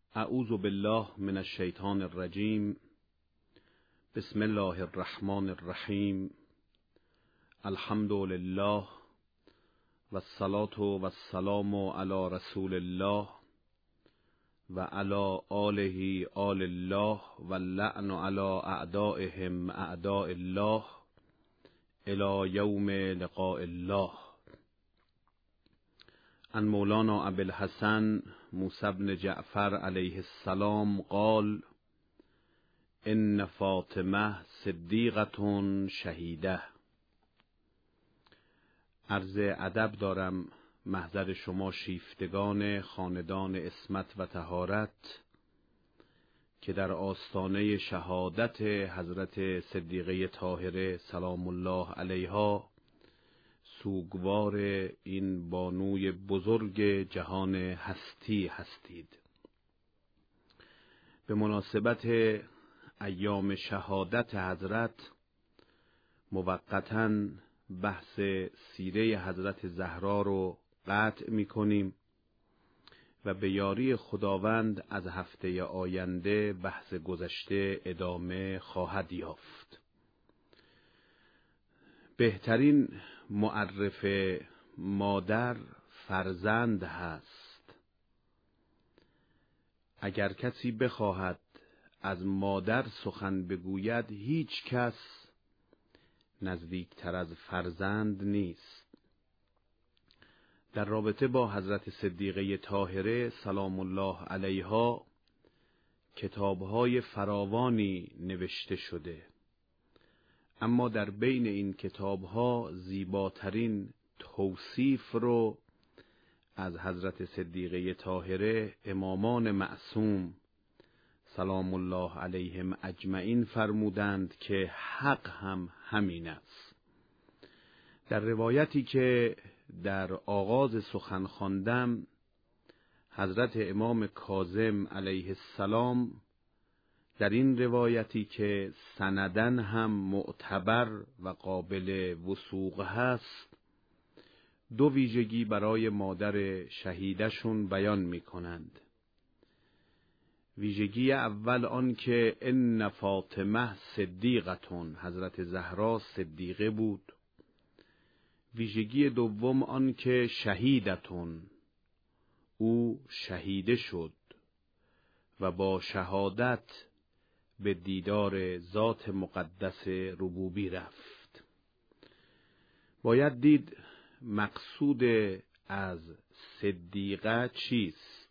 اعوذ بالله من الشیطان الرجیم. بسم الله الرحمن الرحیم. الحمد لله و الصلاة و السلام علی رسول الله و علی آله آل الله و اللعن علی اعدائهم اعداء الله الی یوم لقاء الله. عن مولانا ابی الحسن موسی بن جعفر علیه السلام قال: ان فاطمه صدیقة شهیده. عرض ادب دارم محضر شما شیفتگان خاندان عصمت و طهارت که در آستانه شهادت حضرت صدیقه طاهره سلام الله علیها سوگوار این بانوی بزرگ جهان هستی هستید. به مناسبت ایام شهادت حضرت موقتاً بحث سیره حضرت زهرا رو قطع می کنیم و به یاری خداوند از هفته آینده بحث گذشته ادامه خواهد یافت. بهترین معرف مادر فرزند هست. اگر کسی بخواهد از مادر سخن بگوید هیچ کس نزدیکتر از فرزند نیست. در رابطه با حضرت صدیقه طاهره سلام الله علیها کتاب‌های فراوانی نوشته شده، اما در بین این کتاب‌ها زیباترین توصیف رو از حضرت صدیقه طاهره امامان معصوم سلام الله علیهم اجمعین فرمودند که حق هم همین است. در روایتی که در آغاز سخن خواندم حضرت امام کاظم علیه السلام در این روایتی که سندن هم معتبر و قابل وثوق هست دو ویژگی برای مادر شهیدشون بیان می کنند. ویژگی اول آن که ان فاطمه صدیقة، حضرت زهرا صدیقه بود. ویژگی دوم آن که شهیدتون، او شهیده شد و با شهادت به دیدار ذات مقدس ربوبی رفت. باید دید مقصود از صدیقه چیست؟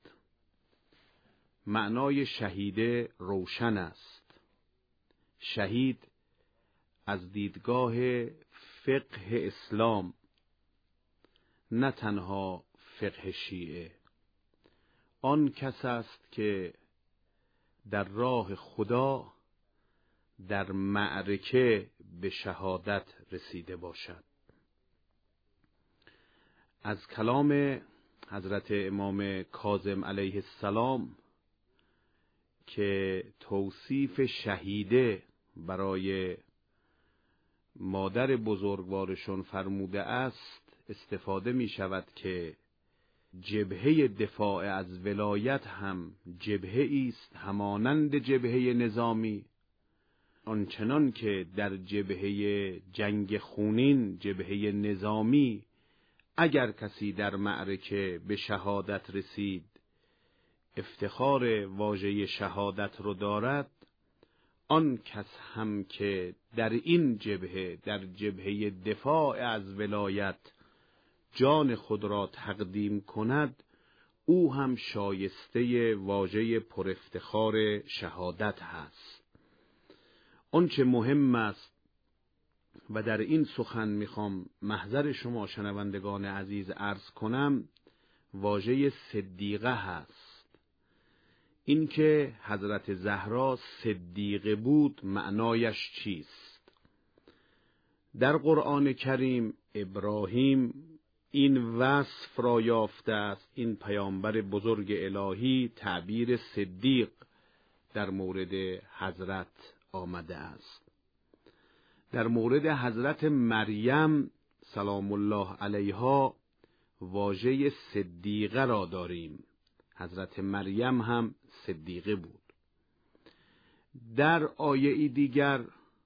معنای شهیده روشن است. شهید از دیدگاه فقه اسلام، نه تنها فقه شیعه، آن کس است که در راه خدا در معرکه به شهادت رسیده باشد. از کلام حضرت امام کاظم علیه السلام که توصیف شهیده برای مادر بزرگوارشون فرموده است استفاده می شود که جبهه دفاع از ولایت هم جبهه است همانند جبهه نظامی، آنچنان که در جبهه جنگ خونین جبهه نظامی اگر کسی در معرکه به شهادت رسید افتخار واژه شهادت رو دارد، آن کس هم که در این جبهه در جبهه دفاع از ولایت جان خود را تقدیم کند او هم شایسته واژه پر افتخار شهادت هست. آنچه مهم است و در این سخن میخوام محضر شما شنوندگان عزیز عرض کنم واژه صدیقه هست. این که حضرت زهرا صدیقه بود معنایش چیست؟ در قرآن کریم ابراهیم این وصف را یافته است. این پیامبر بزرگ الهی تعبیر صدیق در مورد حضرت آمده است. در مورد حضرت مریم سلام الله علیها واژه صدیقه را داریم. حضرت مریم هم صدیقه بود. در آیه دیگر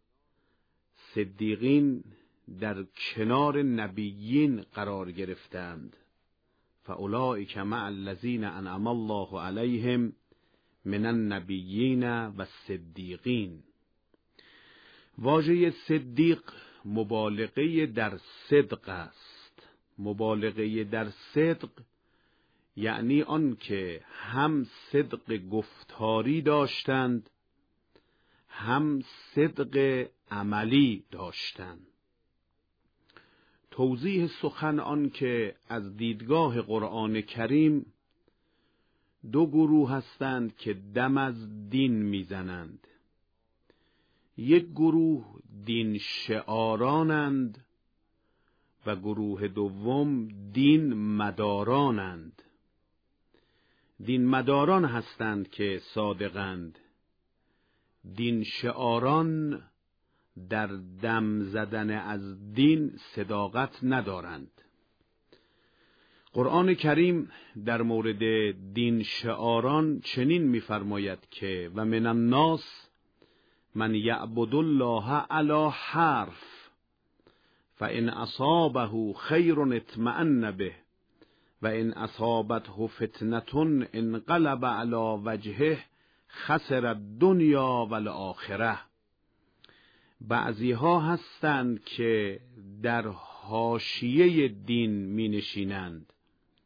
صدیقین در کنار نبیین قرار گرفتند. فاولئک مع الذین انعم الله علیهم من النبیین و الصدیقین. واژه صدیق مبالغه در صدق است. مبالغه در صدق یعنی آن که هم صدق گفتاری داشتند هم صدق عملی داشتند. توضیح سخن آن که از دیدگاه قرآن کریم دو گروه هستند که دم از دین میزنند. یک گروه دین شعارانند و گروه دوم دین مدارانند. دین مداران هستند که صادقند. دین شعاران در دم زدن از دین صداقت ندارند. قرآن کریم در مورد دین شعاران چنین می‌فرماید که و من الناس من یعبد الله علی حرف فان اصابه خیر اطمأن به و ان اصابته فتنة انقلب علی وجهه خسر الدنیا والآخره. بعضی ها هستند که در حاشیه دین می نشینند،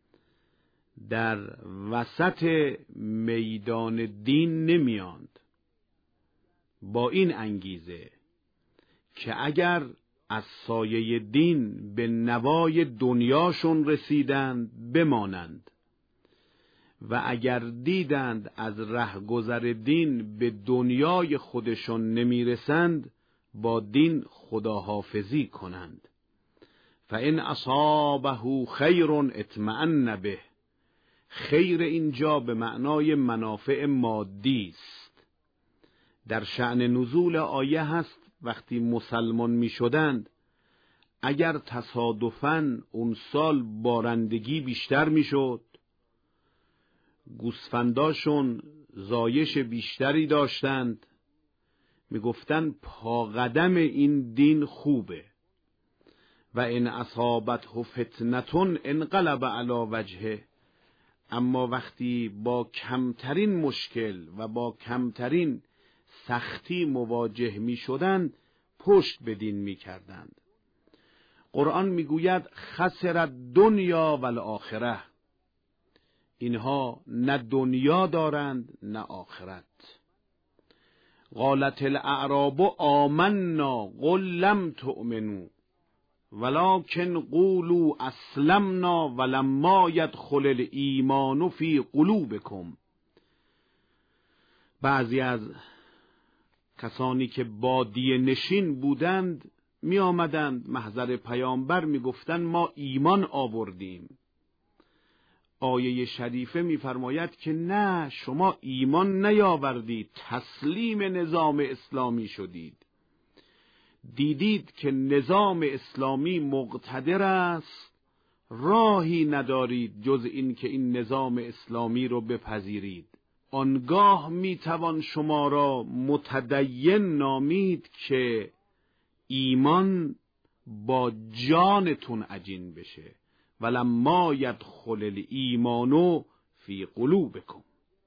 در وسط میدان دین نمیاند، با این انگیزه که اگر از سایه دین به نوای دنیاشون رسیدند بمانند و اگر دیدند از رهگذر دین به دنیای خودشون نمیرسند با دین خداحافظی کنند. فإن اصابه خیر اطمأن به. خیر اینجا به معنای منافع مادی است. در شأن نزول آیه هست وقتی مسلمان می شدند اگر تصادفاً اون سال بارندگی بیشتر می شد، گوسفنداشون زایش بیشتری داشتند، می گفتن پاقدم این دین خوبه. و ان اصابته فتنة انقلب علی وجهه. اما وقتی با کمترین مشکل و با کمترین سختی مواجه می شدند پشت به دین می کردند. قرآن می گوید خسر الدنیا والآخره. اینها نه دنیا دارند نه آخرت. قالت الاعراب آمنا قل لم تؤمنوا ولكن قولوا اسلمنا ولما يدخل الایمان فی قلوبکم. بعضی از کسانی که بادیه نشین بودند می آمدند محضر پیامبر می گفتند ما ایمان آوردیم. آیه شریفه می فرماید که نه، شما ایمان نیاوردید، تسلیم نظام اسلامی شدید. دیدید که نظام اسلامی مقتدر است، راهی ندارید جز این که این نظام اسلامی رو بپذیرید. آنگاه می توان شما را متدین نامید که ایمان با جانتون عجین بشه. ولما يدخل الایمان فی قلوبکم.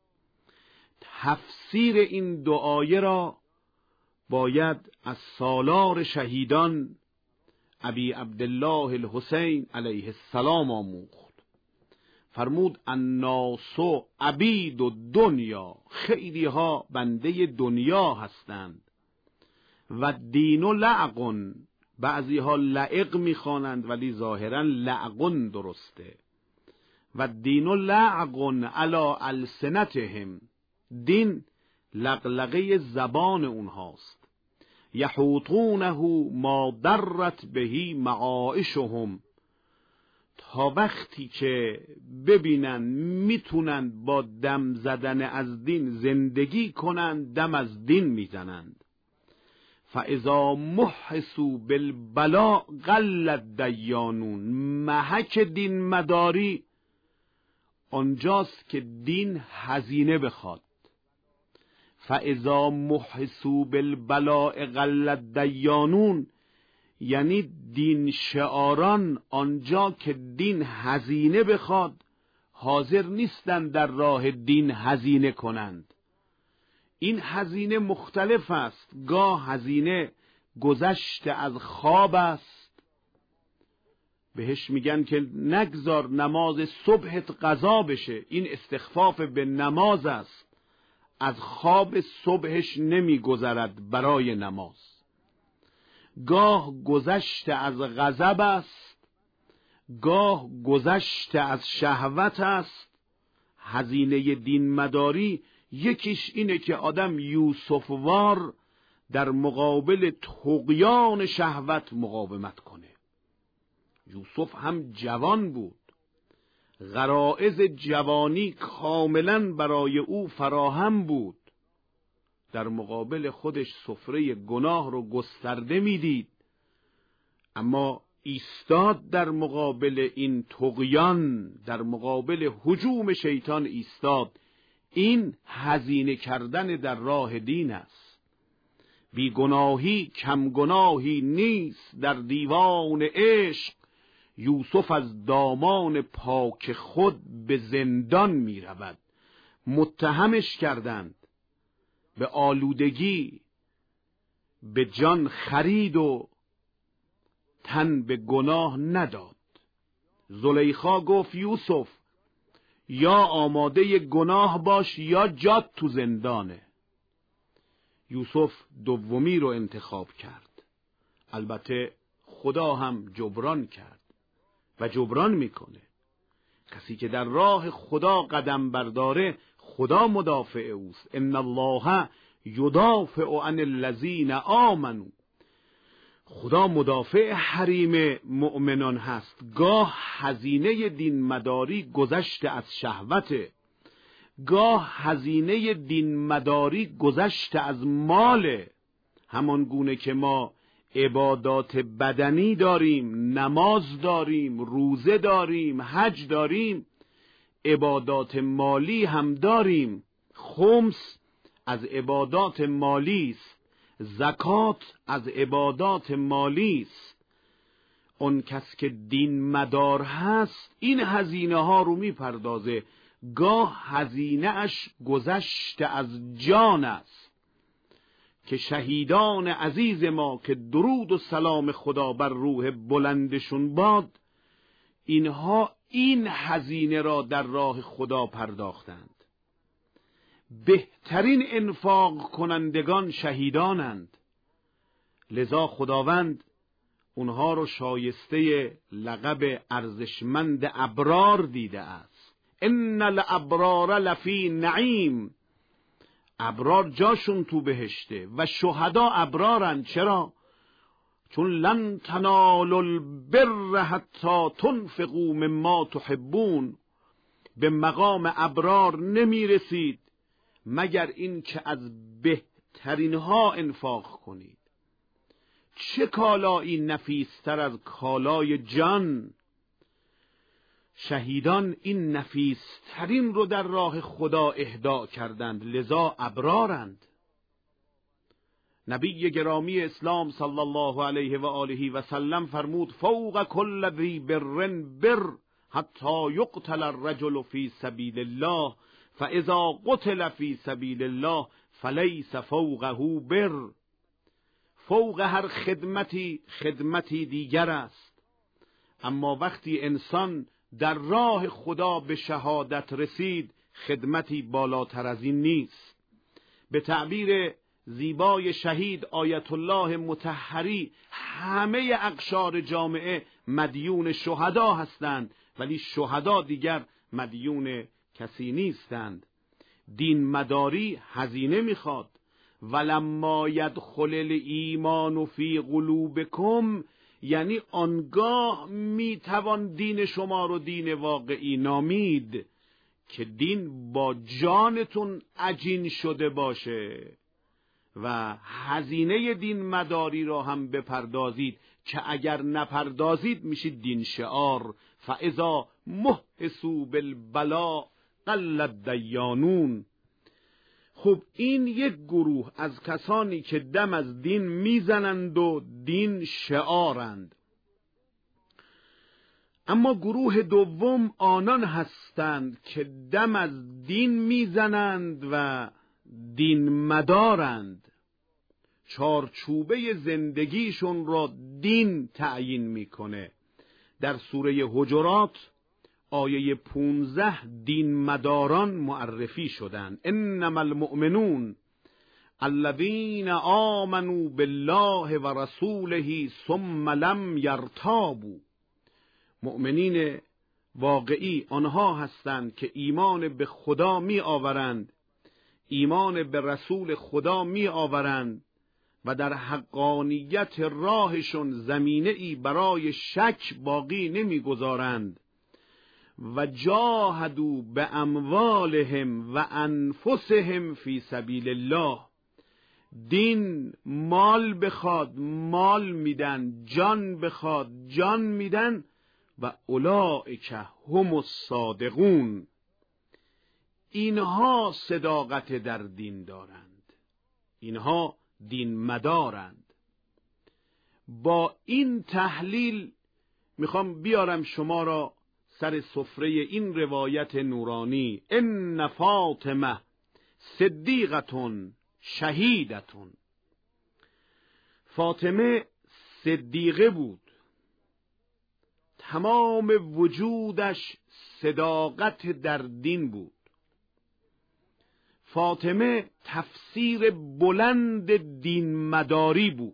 تفسیر این دو آیه را باید از سالار شهیدان ابی عبدالله الحسین علیه السلام آموخت. فرمود الناس عبید الدنیا. خیلی ها بنده دنیا هستند. و دین لعق. بعضی ها لعق میخوانند ولی ظاهرا لعقن درسته. و دین لعق علی السنتهم. دین لغلغه زبان اونهاست. یحوطونه ما درت بهی معایشهم. تا وقتی که ببینن میتونن با دم زدن از دین زندگی کنن دم از دین میزنند. فاذا محسوا بالبلاء قل الدیانون. محک دین مداری آنجاست که دین هزینه بخواد. فاذا محسوا بالبلاء قل دیانون، یعنی دین شعاران آنجا که دین هزینه بخواد حاضر نیستند در راه دین هزینه کنند. این هزینه مختلف است. گاه هزینه گذشت از خواب است، بهش میگن که نگذار نماز صبحت قضا بشه، این استخفاف به نماز است. از خواب صبحش نمیگذرد برای نماز. گاه گذشت از غضب است، گاه گذشت از شهوت است. هزینه دین مداری یکیش اینه که آدم یوسفوار در مقابل طغیان شهوت مقاومت کنه. یوسف هم جوان بود، غرایز جوانی کاملا برای او فراهم بود. در مقابل خودش سفره گناه رو گسترده میدید، اما ایستاد در مقابل این طغیان، در مقابل هجوم شیطان ایستاد. این هزینه کردن در راه دین است. بی گناهی کم گناهی نیست در دیوان عشق. یوسف از دامان پاک خود به زندان می رود. متهمش کردند به آلودگی، به جان خرید و تن به گناه نداد. زلیخا گفت یوسف یا آماده گناه باش یا جات تو زندانه. یوسف دومی رو انتخاب کرد. البته خدا هم جبران کرد و جبران میکنه. کسی که در راه خدا قدم برداره خدا مدافع اوست. ان الله یدافع عن الذین آمنوا. خدا مدافع حریم مؤمنان هست. گاه هزینه دین مداری گذشت از شهوته، گاه هزینه دین مداری گذشت از مال. همان گونه که ما عبادات بدنی داریم، نماز داریم، روزه داریم، حج داریم، عبادات مالی هم داریم. خمس از عبادات مالی است، زکات از عبادات مالی است. اون کس که دین مدار هست این هزینه ها رو میپردازه. گاه هزینه اش گذشت از جان است که شهیدان عزیز ما که درود و سلام خدا بر روح بلندشون باد، اینها این هزینه را در راه خدا پرداختند. بهترین انفاق کنندگان شهیدانند. لذا خداوند اونها رو شایسته لقب ارزشمند ابرار دیده است. ان الابرار لفی نعیم. ابرار جاشون تو بهشته و شهدا ابرارن. چرا؟ چون لن تنالوا البر حتی تنفقوا مما تحبون. به مقام ابرار نمی رسید مگر این که از بهترین ها انفاق کنید. چه کالایی نفیستر از کالای جان؟ شهیدان این نفیسترین رو در راه خدا اهدا کردند، لذا ابرارند. نبی گرامی اسلام صلی الله علیه و آله و سلم فرمود فوق کل ذی بر بر حتی یقتل الرجل فی سبیل الله فاذا قتل فی سبیل الله فلیس فوقه بر. فوق هر خدمتی دیگر است، اما وقتی انسان در راه خدا به شهادت رسید خدمتی بالاتر از این نیست. به تعبیر زیبای شهید آیت الله مطهری همه اقشار جامعه مدیون شهدا هستند، ولی شهدا دیگر مدیون کسی نیستند. دین مداری هزینه میخواد. ولما یدخل الایمان فی قلوبکم، یعنی آنگاه میتوان دین شما رو دین واقعی نامید که دین با جانتون عجین شده باشه و هزینه دین مداری را هم بپردازید که اگر نپردازید میشید دین شعار. فاذا محسوا بالبلا قل الدیانون. خب این یک گروه از کسانی که دم از دین میزنند و دین شعارند. اما گروه دوم آنان هستند که دم از دین میزنند و دین مدارند، چارچوبه زندگیشون را دین تعیین میکنه. در سوره حجرات آیه 15 دین مداران معرفی شدند. انما المؤمنون الذین آمنوا بالله و رسوله ثم لم یرتابوا. مؤمنین واقعی آنها هستند که ایمان به خدا می آورند، ایمان به رسول خدا می آورند و در حقانیت راهشون زمینه‌ای برای شک باقی نمی‌گذارند و جاهدوا باموالهم و انفسهم فی سبیل الله. دین مال بخواد مال میدن، جان بخواد جان میدن و اولئک هم الصادقون. اینها صداقت در دین دارند، اینها دین مدارند. با این تحلیل میخوام بیارم شما را سر سفره این روایت نورانی. ان فاطمه صدیقتون شهیدتون. فاطمه صدیقه بود، تمام وجودش صداقت در دین بود. فاطمه تفسیر بلند دین مداری بود.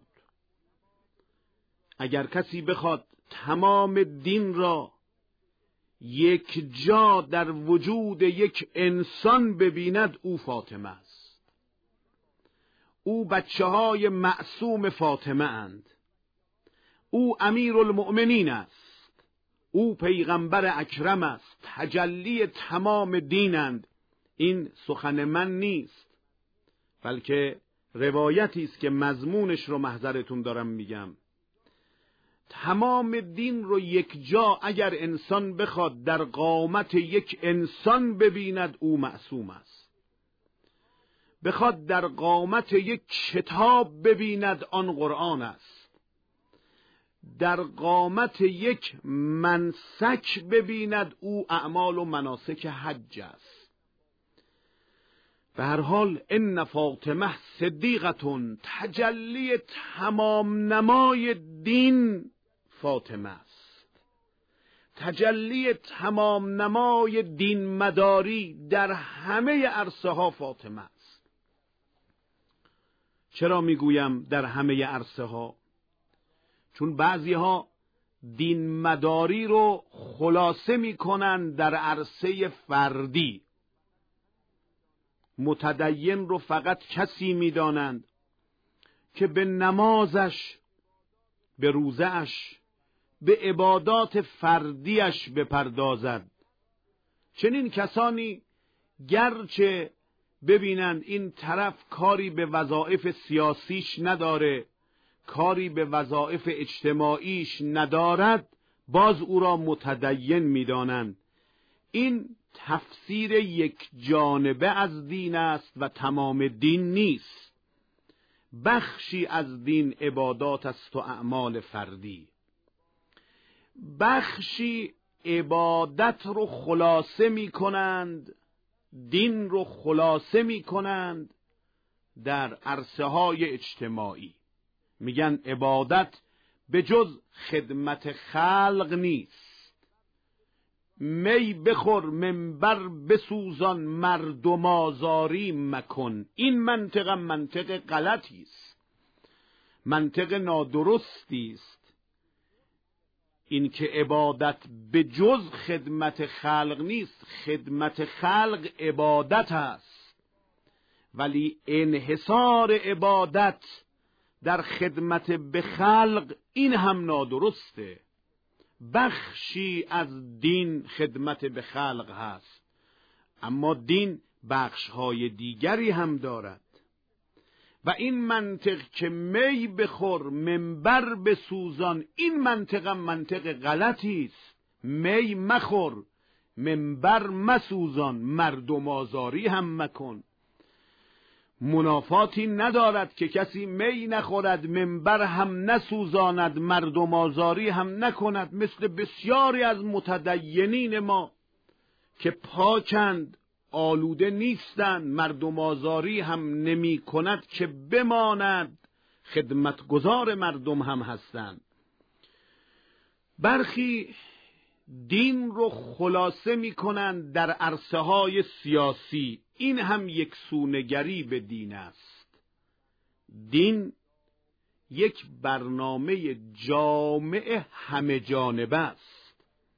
اگر کسی بخواد تمام دین را یک جا در وجود یک انسان ببیند، او فاطمه است. او بچه‌های معصوم فاطمه اند. او امیرالمؤمنین است. او پیغمبر اکرم است. تجلی تمام دینند. این سخن من نیست، بلکه روایتی است که مضمونش رو محضرتون دارم میگم. تمام دین رو یک جا اگر انسان بخواد در قامت یک انسان ببیند، او معصوم است. بخواد در قامت یک کتاب ببیند، آن قرآن است. در قامت یک منسک ببیند، او اعمال و مناسک حج است. به هر حال ان فاطمه صدیقتون، تجلی تمام نمای دین فاطمه است. تجلی تمام نمای دین مداری در همه عرصه ها فاطمه است. چرا میگویم در همه عرصه ها؟ چون بعضی ها دین مداری رو خلاصه میکنن در عرصه فردی. متدین رو فقط کسی میدانند که به نمازش، به روزه‌اش، به عبادات فردیش بپردازد. چنین کسانی گرچه ببینند این طرف کاری به وظایف سیاسیش نداره، کاری به وظایف اجتماعیش ندارد، باز او را متدین میدانند. این تفسیر یک جانبه از دین است و تمام دین نیست. بخشی از دین عبادات است و اعمال فردی. بخشی عبادت رو خلاصه می کنند، دین رو خلاصه می کنند در عرصه های اجتماعی. میگن عبادت به جز خدمت خلق نیست. می بخور منبر بسوزان مردم آزاری مکن. این منطق غلطی است، منطق نادرستی است. این که عبادت به جز خدمت خلق نیست. خدمت خلق عبادت است، ولی انحصار عبادت در خدمت به خلق این هم نادرسته. بخشی از دین خدمت به خلق هست، اما دین بخش‌های دیگری هم دارد. و این منطق که می بخور منبر بسوزان، این منطق غلطی است. می مخور، منبر مسوزان، مردم آزاری هم مکن. منافاتی ندارد که کسی می نخورد، منبر هم نسوزاند، مردم آزاری هم نکند. مثل بسیاری از متدینین ما که پاکند، آلوده نیستند، مردم آزاری هم نمی کند که بماند، خدمتگزار مردم هم هستند. برخی دین رو خلاصه می کنند در عرصه های سیاسی. این هم یک سونگری به دین است. دین یک برنامه جامع همه جانبه است.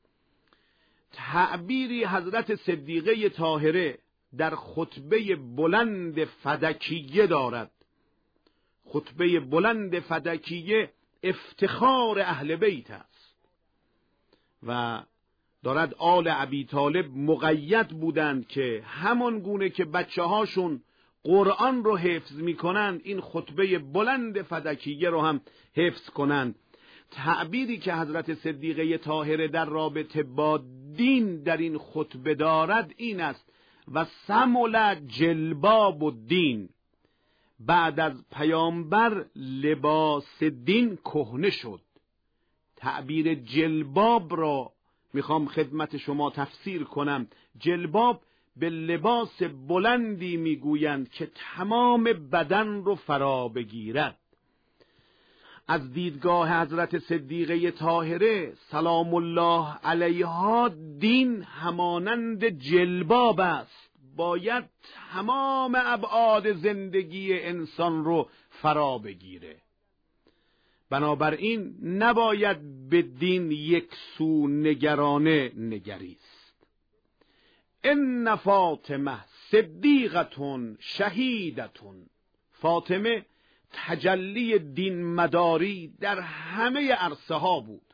تعبیری حضرت صدیقه طاهره در خطبه بلند فدکیه دارد. خطبه بلند فدکیه افتخار اهل بیت است و دارد آل ابی طالب مقید بودند که همان گونه که بچه هاشون قرآن رو حفظ می کنند، این خطبه بلند فدکیه رو هم حفظ کنند. تعبیری که حضرت صدیقه طاهره در رابطه با دین در این خطبه دارد این است: و سمل جلباب الدین. بعد از پیامبر لباس دین کهنه شد. تعبیر جلباب را میخوام خدمت شما تفسیر کنم. جلباب به لباس بلندی میگویند که تمام بدن رو فرا بگیرد. از دیدگاه حضرت صدیقه طاهره سلام الله علیها دین همانند جلباب است، باید تمام ابعاد زندگی انسان رو فرا بگیره. بنابراین نباید به دین یک سو نگرانه نگریست. ان فاطمه صدیقتون شهیدتون. فاطمه تجلی دین مداری در همه عرصه ها بود.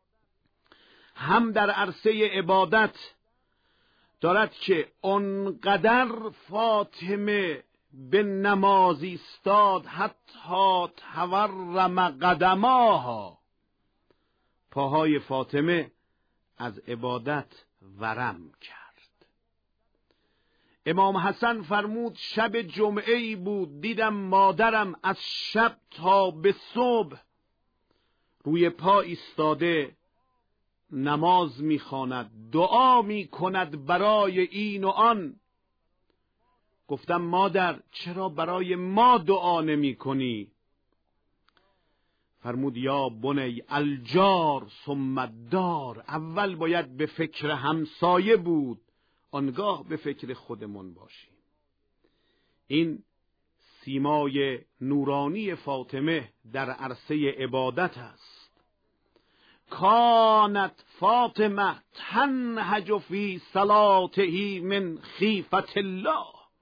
هم در عرصه عبادت دارد که آنقدر فاطمه به نماز ایستاد حتی تورم قدماها، پاهای فاطمه از عبادت ورم کرد. امام حسن فرمود شب جمعه‌ای بود، دیدم مادرم از شب تا به صبح روی پا ایستاده نماز میخواند، دعا میکند برای این و آن. گفتم مادر چرا برای ما دعا نمی کنی؟ فرمود یا بنی الجار ثم الدار. اول باید به فکر همسایه بود، آنگاه به فکر خودمون باشیم. این سیمای نورانی فاطمه در عرصه عبادت است. کانت فاطمه تنهج فی صلاته من خیفت الله.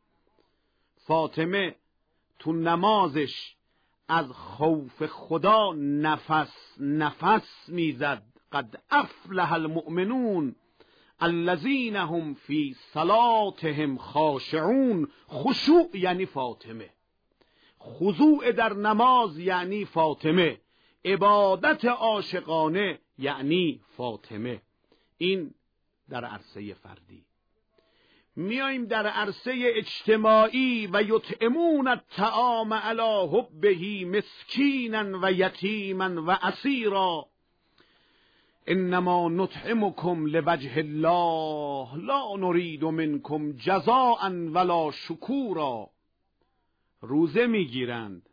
فاطمه تو نمازش از خوف خدا نفس میزد. قد افلح المؤمنون الذین هم فی صلاتهم خاشعون. خشوع یعنی فاطمه، خضوع در نماز یعنی فاطمه، عبادت عاشقانه یعنی فاطمه. این در عرصه فردی. میاییم در عرصه اجتماعی و یطعمون الطعام علی حبه مسکینا و یتیما و اسیرا انما نطعمکم لوجه الله لا نرید منکم جزاء ولا شکورا. روزه میگیرند،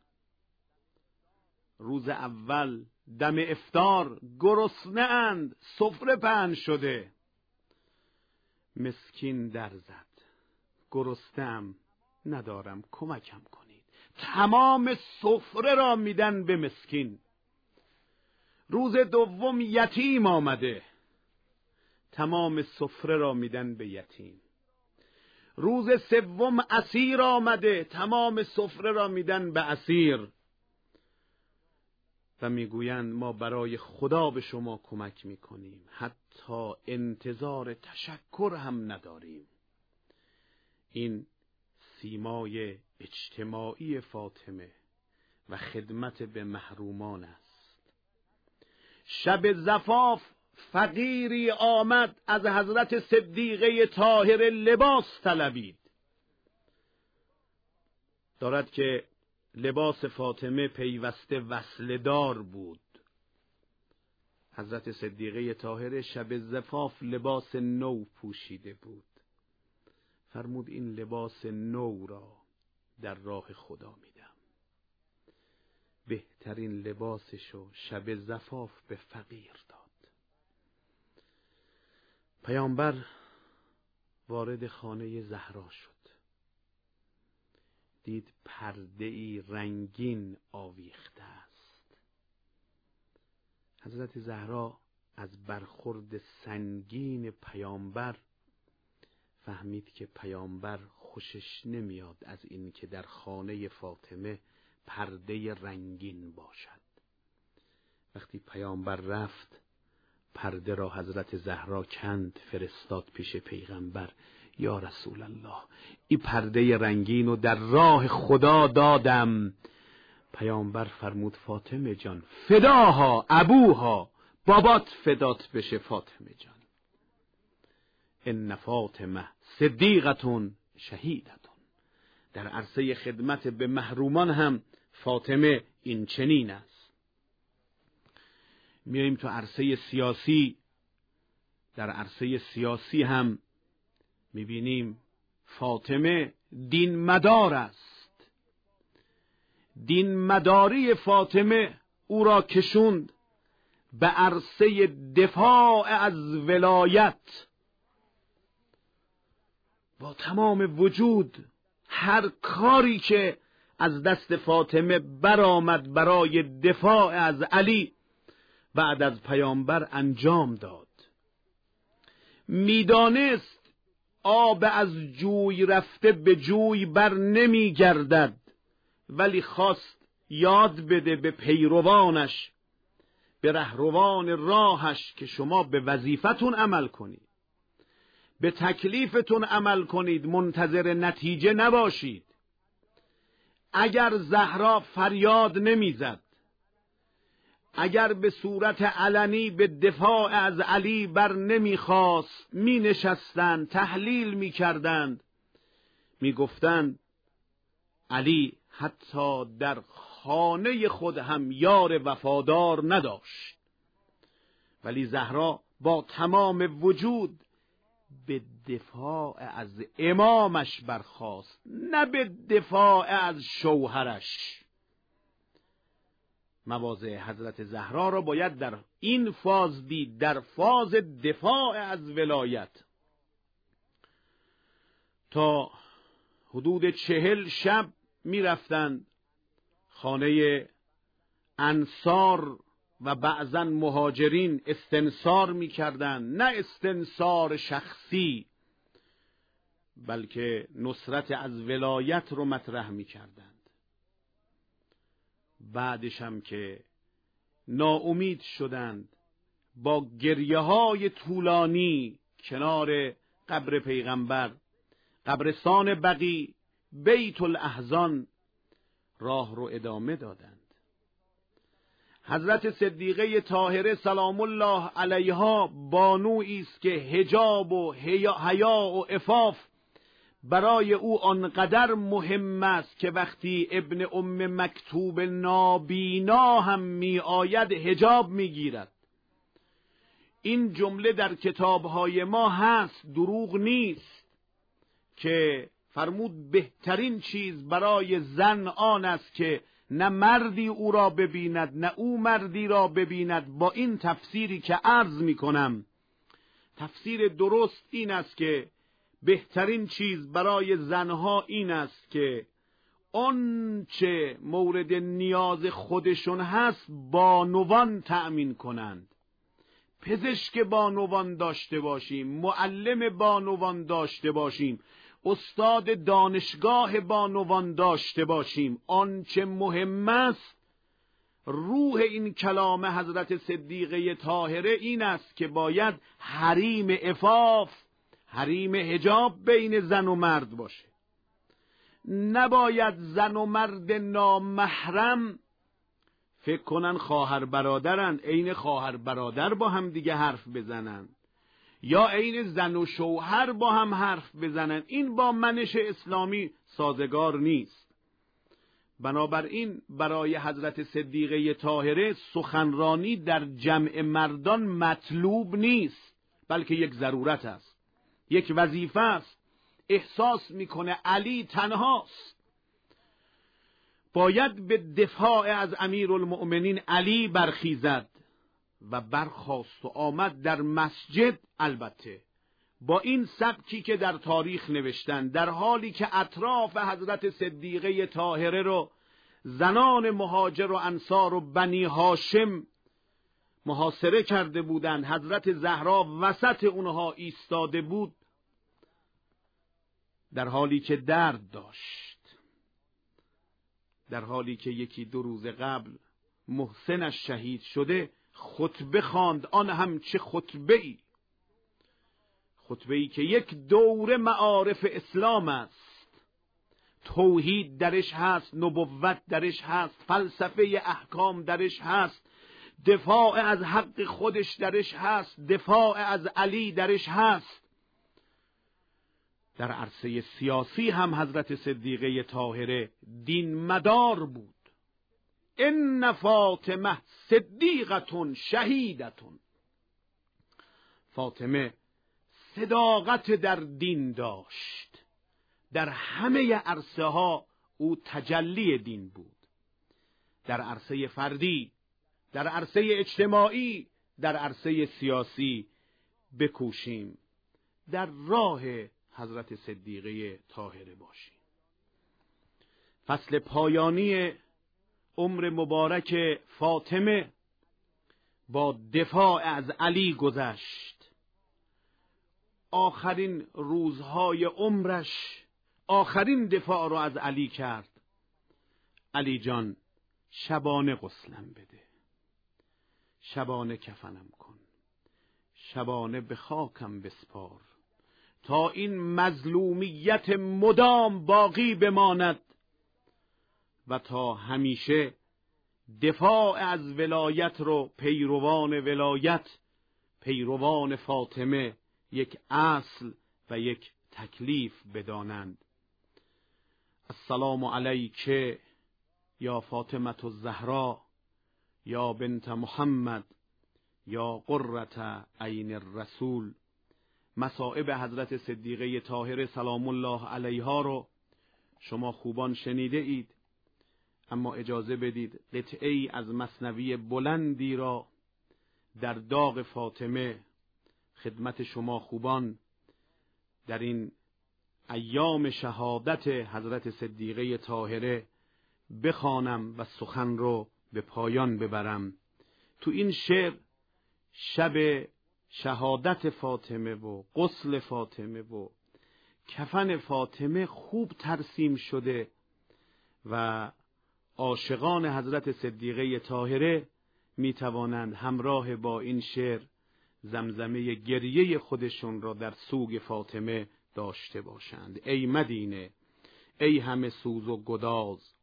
روز اول دم افطار گرسنه اند، سفره پهن شده، مسکین در زد، گرسنه‌ام ندارم کمکم کنید، تمام سفره را میدن به مسکین. روز دوم یتیم آمده، تمام سفره را میدن به یتیم. روز سوم اسیر آمده، تمام سفره را میدن به اسیر و میگویند ما برای خدا به شما کمک میکنیم، حتی انتظار تشکر هم نداریم. این سیمای اجتماعی فاطمه و خدمت به محرومان است. شب زفاف فقیری آمد از حضرت صدیقه طاهره لباس طلبید. دارد که لباس فاطمه پیوسته وصلدار بود. حضرت صدیقه طاهره شب زفاف لباس نو پوشیده بود. فرمود این لباس نو را در راه خدا میدم. بهترین لباسشو شب زفاف به فقیر داد. پیامبر وارد خانه زهرا شد. دید پرده‌ای رنگین آویخته است. حضرت زهرا از برخورد سنگین پیامبر فهمید که پیامبر خوشش نمیاد از این که در خانه فاطمه پرده رنگین باشد. وقتی پیامبر رفت، پرده را حضرت زهرا کند، فرستاد پیش پیغمبر. یا رسول الله، این پرده رنگین رو در راه خدا دادم. پیامبر فرمود فاطمه جان فداها ابوها، بابات فدات بشه فاطمه جان. ان فاطمه صدیقتون شهیدتون. در عرصه خدمت به محرومان هم فاطمه این چنین است. میاییم تو عرصه سیاسی. در عرصه سیاسی هم میبینیم فاطمه دین مدار است. دین مداری فاطمه او را کشوند به عرصه دفاع از ولایت. با تمام وجود هر کاری که از دست فاطمه برآمد برای دفاع از علی بعد از پیامبر انجام داد. میدانست آب از جوی رفته به جوی بر نمی گردد، ولی خواست یاد بده به پیروانش، به رهروان راهش که شما به وظیفتون عمل کنید، به تکلیفتون عمل کنید، منتظر نتیجه نباشید. اگر زهرا فریاد نمیزد، اگر به صورت علنی به دفاع از علی بر نمیخواست، می نشستند تحلیل می کردند، می گفتند علی حتی در خانه خود هم یار وفادار نداشت. ولی زهرا با تمام وجود به دفاع از امامش برخاست، نه به دفاع از شوهرش. مواضع حضرت زهرا را باید در این فاز دید، در فاز دفاع از ولایت. تا حدود 40 شب می رفتند خانه انصار و بعضا مهاجرین استنصار می کردند، نه استنصار شخصی بلکه نصرت از ولایت رو مطرح می کردند. بعدش هم که ناامید شدند، با گریه های طولانی کنار قبر پیغمبر، قبرستان بقیع، بیت الاحزان راه رو ادامه دادند. حضرت صدیقه طاهره سلام الله علیها بانویی است که حجاب و حیا و عفاف برای او آنقدر مهم است که وقتی ابن ام مکتوب نابینا هم می آید حجاب می گیرد. این جمله در کتابهای ما هست، دروغ نیست، که فرمود بهترین چیز برای زن آن است که نه مردی او را ببیند نه او مردی را ببیند. با این تفسیری که عرض می کنم، تفسیر درست این است که بهترین چیز برای زنها این است که آنچه مورد نیاز خودشون هست بانوان تأمین کنند. پزشک بانوان داشته باشیم، معلم بانوان داشته باشیم، استاد دانشگاه بانوان داشته باشیم. آنچه مهم است، روح این کلام حضرت صدیقه طاهره این است که باید حریم عفاف، حریم حجاب بین زن و مرد باشه. نباید زن و مرد نامحرم فکر کنن خواهر برادرن، عین خواهر برادر با هم دیگه حرف بزنن یا عین زن و شوهر با هم حرف بزنن. این با منش اسلامی سازگار نیست. بنابراین برای حضرت صدیقه طاهره سخنرانی در جمع مردان مطلوب نیست، بلکه یک ضرورت است، یک وظیفه است. احساس میکنه علی تنهاست، باید به دفاع از امیرالمؤمنین علی برخیزد و برخاست و آمد در مسجد، البته با این سبکی که در تاریخ نوشتن، در حالی که اطراف حضرت صدیقه طاهره رو زنان مهاجر و انصار و بنی هاشم محاصره کرده بودند، حضرت زهرا وسط اونها ایستاده بود، در حالی که درد داشت، در حالی که یکی دو روز قبل محسنش شهید شده، خطبه خواند. آن هم چه خطبه‌ای! خطبه‌ای که یک دوره معارف اسلام است. توحید درش هست، نبوت درش هست، فلسفه احکام درش هست، دفاع از حق خودش درش هست، دفاع از علی درش هست. در عرصه سیاسی هم حضرت صدیقه طاهره دین مدار بود. ان فاطمه صدیقتون شهیدتون. فاطمه صداقت در دین داشت. در همه عرصه ها او تجلی دین بود. در عرصه فردی، در عرصه اجتماعی، در عرصه سیاسی بکوشیم در راه حضرت صدیقه طاهره باشیم. فصل پایانی عمر مبارک فاطمه با دفاع از علی گذشت. آخرین روزهای عمرش آخرین دفاع رو از علی کرد. علی جان، شبانه غسلم بده، شبانه کفنم کن، شبانه به خاکم بسپار تا این مظلومیت مدام باقی بماند و تا همیشه دفاع از ولایت رو پیروان ولایت، پیروان فاطمه یک اصل و یک تکلیف بدانند. السلام علیک یا فاطمه الزهرا یا بنت محمد یا قرة عین الرسول. مصائب حضرت صدیقه طاهره سلام الله علیها رو شما خوبان شنیده اید، اما اجازه بدید قطعه‌ای از مثنوی بلندی را در داغ فاطمه خدمت شما خوبان در این ایام شهادت حضرت صدیقه طاهره بخوانم و سخن رو به پایان ببرم. تو این شعر شب شهادت فاطمه و غسل فاطمه و کفن فاطمه خوب ترسیم شده و عاشقان حضرت صدیقه طاهره می توانند همراه با این شعر زمزمه گریه خودشون را در سوگ فاطمه داشته باشند. ای مدینه، ای همه سوز و گداز،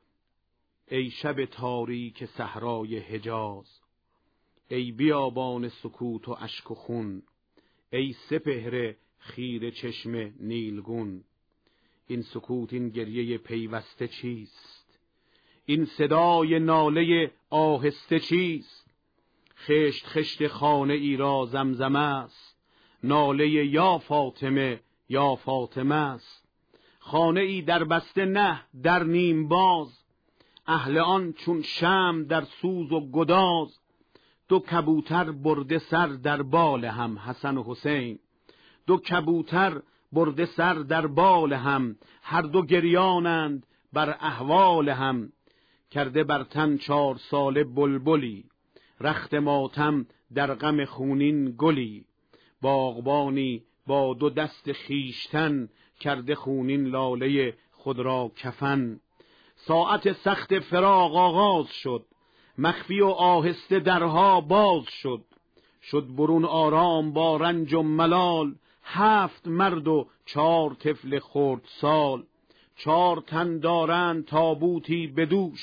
ای شب تاریک صحرای حجاز، ای بیابان سکوت و اشک و خون، ای سپهر خیره چشم نیلگون. این سکوت، این گریه پیوسته چیست؟ این صدای ناله آهسته چیست؟ خشت خشت خانه ای را زمزمه است، ناله یا فاطمه یا فاطمه است. خانه ای در بسته نه در نیم باز، اهل آن چون شمع در سوز و گداز. دو کبوتر برده سر در بال هم، حسن و حسین، دو کبوتر برده سر در بال هم، هر دو گریانند بر احوال هم. کرده بر تن 4 ساله بلبلی، رخت ماتم در غم خونین گلی. باغبانی با 2 دست خیشتن، کرده خونین لاله خود را کفن. ساعت سخت فراق آغاز شد، مخفی و آهسته درها باز شد. شد برون آرام با رنج و ملال، 7 مرد و 4 طفل خردسال. 4 تن دارند تابوتی بدوش،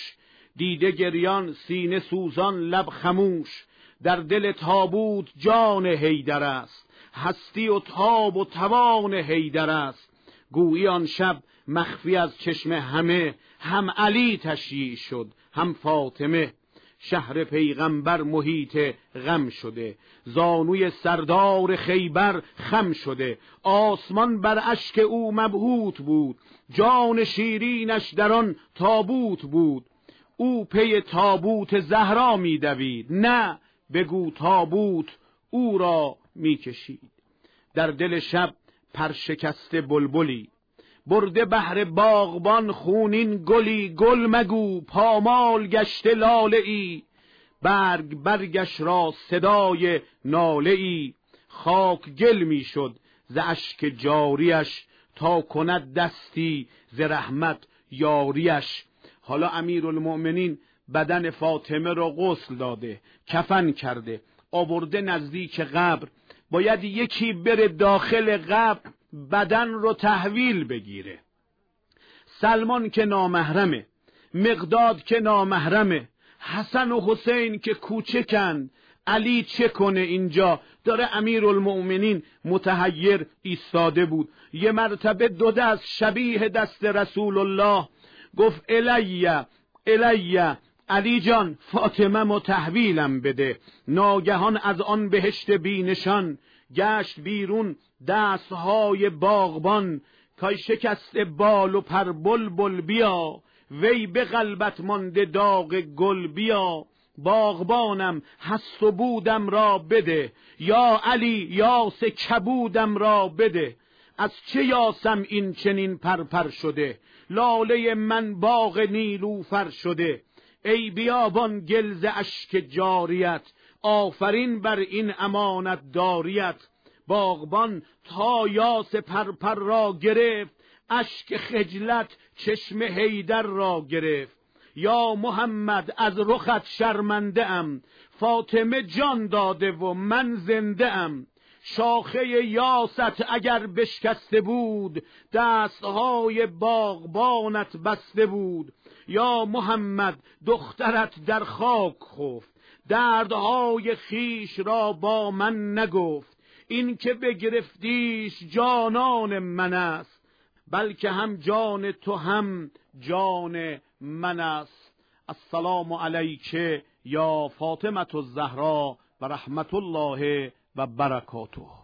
دیده گریان سینه سوزان لب خموش. در دل تابوت جان حیدر است، هستی و تاب و توان حیدر است. گویی آن شب مخفی از چشم همه، هم علی تشییع شد هم فاطمه. شهر پیغمبر محیط غم شده، زانوی سردار خیبر خم شده. آسمان بر اشک او مبهوت بود، جان شیرینش در آن تابوت بود. او پی تابوت زهرا می دوید، نه بگو تابوت او را می کشید. در دل شب پرشکسته بلبلی، برده بهر باغبان خونین گلی. گل مگو پامال گشته لاله ای، برگش را صدای ناله ای. خاک گل می شد ز اشک جاریش، تا کند دستی ز رحمت یاریش. حالا امیرالمؤمنین بدن فاطمه را غسل داده، کفن کرده، آورده نزدیک قبر. باید یکی بره داخل قبر بدن رو تحویل بگیره. سلمان که نامحرمه، مقداد که نامحرمه، حسن و حسین که کوچکن، علی چه کنه اینجا؟ داره امیرالمؤمنین متحیر ایستاده بود. یه مرتبه دو دست شبیه دست رسول الله گفت الیه علی جان، فاطمه مو تحویلم بده. ناگهان از آن بهشت بینشان گشت بیرون دستهای باغبان. کای شکست بال و پر بلبل بیا، وی به قلبت مانده داغ گل بیا. باغبانم هست و بودم را بده، یا علی یاس کبودم را بده. از چه یاسم این چنین پرپر شده، لاله من باغ نیلوفر شده. ای بیابان گلز اشک جاریت، آفرین بر این امانت داریت. باغبان تا یاس پرپر را گرفت، اشک خجلت چشم حیدر را گرفت. یا محمد از رخت شرمنده ام، فاطمه جان داده و من زنده ام. شاخه یاست اگر بشکسته بود، دستهای باغبانت بسته بود. یا محمد دخترت در خاک خفت، دردهای خیش را با من نگفت. این که بگرفتیش جانان من است، بلکه هم جان تو هم جان من است. السلام علیک یا فاطمه الزهرا و رحمت الله و برکاته.